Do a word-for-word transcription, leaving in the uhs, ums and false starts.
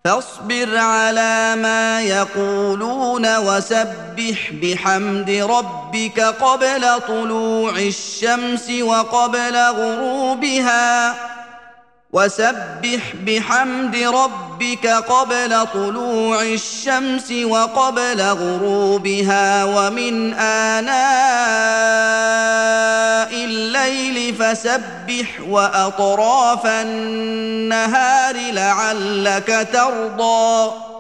فاصبر على ما يقولون وسبح بحمد ربك قبل طلوع الشمس وقبل غروبها وسبح بحمد ربك قبل طلوع الشمس وقبل غروبها ومن آناء الليل فسبح وأطراف النهار لعلك ترضى